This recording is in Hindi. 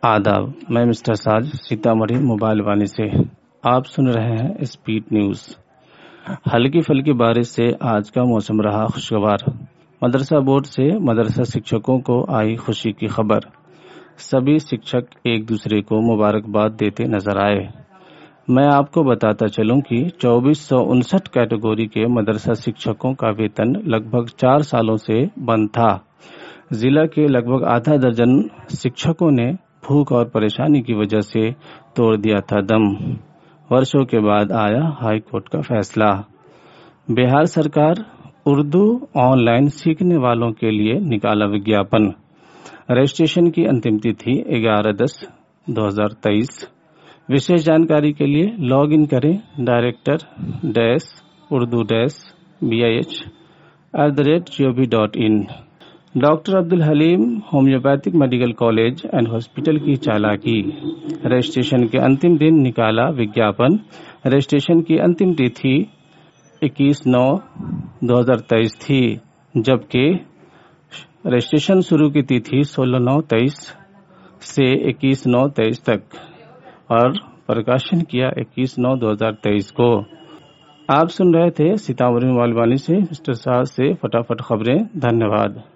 आदाब, मैं मिस्टर साज सीतामढ़ी मोबाइल वाणी से। आप सुन रहे हैं स्पीड न्यूज। हल्की फुल्की बारिश से आज का मौसम रहा खुशगवार। मदरसा बोर्ड से मदरसा शिक्षकों को आई खुशी की खबर। सभी शिक्षक एक दूसरे को मुबारकबाद देते नजर आए। मैं आपको बताता चलूं कि 2459 कैटेगरी के मदरसा शिक्षकों का वेतन लगभग 4 सालों से बंद था। जिला के लगभग आधा दर्जन शिक्षकों ने भूख और परेशानी की वजह से तोड़ दिया था दम। वर्षों के बाद आया हाई कोर्ट का फैसला। बिहार सरकार उर्दू ऑनलाइन सीखने वालों के लिए निकाला विज्ञापन। रजिस्ट्रेशन की अंतिम तिथि 11/10/2023। विशेष जानकारी के लिए लॉग इन करें director-urdu-bih@gov.in। Doctor Abdul Haleem homeopathic medical college and hospital की चालाकी। रजिस्ट्रेशन के अंतिम दिन निकाला विज्ञापन। रजिस्ट्रेशन की अंतिम तिथि 21/9/2023 थी, जबकि रजिस्ट्रेशन शुरू की तिथि 16/9/23 से 21/9/23 तक और प्रकाशन किया 21/9/2023 को। आप सुन रहे थे सीतामढ़ी मोबाइल वाणी से मिस्टर साज से फटाफट खबरें। धन्यवाद।